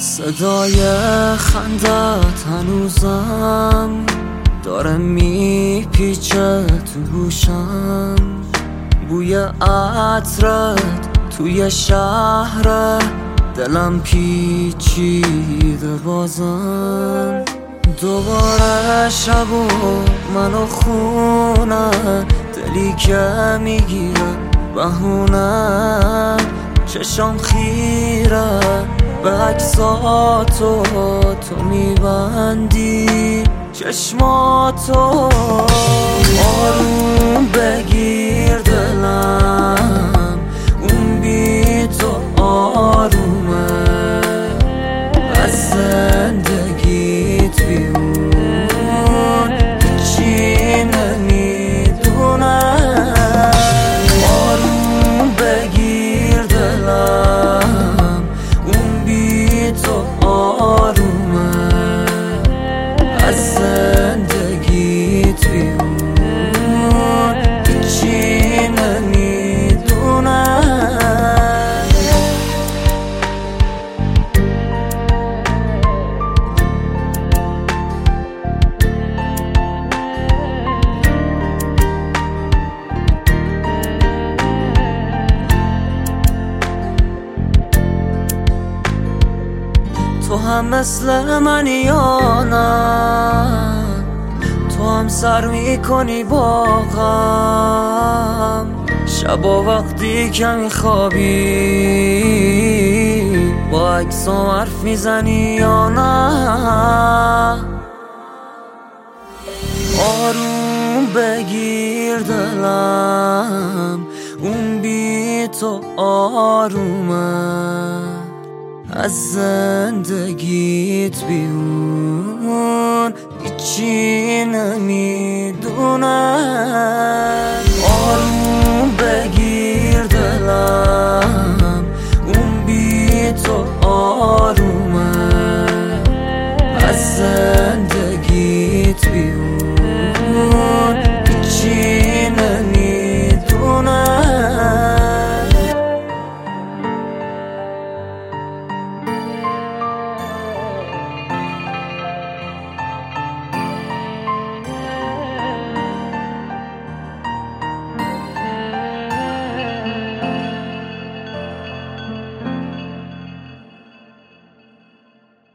صدای خندت هنوزم داره میپیچه تو گوشم، بوی عطرت توی شهر دلم پیچیده بازم. دوباره شب و منو خونه، دلی که میگیره بهونه، چشام خیره به عکساتو، تو میبندی چشماتو. آروم بگیر دلم، اون بی تو آرومه، از زندگیت بیرون چی نمیدونه. آروم بگیر دلم، اون بی تو آرومه، از زندگیت بیرون چی نمیدونه. تو هم مثل منی یا نه؟ تو هم سر میکنی با غم، شبا وقتی که میخوابی با عکسام حرف میزنی یا نه؟ آروم بگیر دلم، اون بی تو آرومه، از زندگیت بیرون هیچی نمیدونه. آروم بگیر دلم، اون بی تو آرومه، از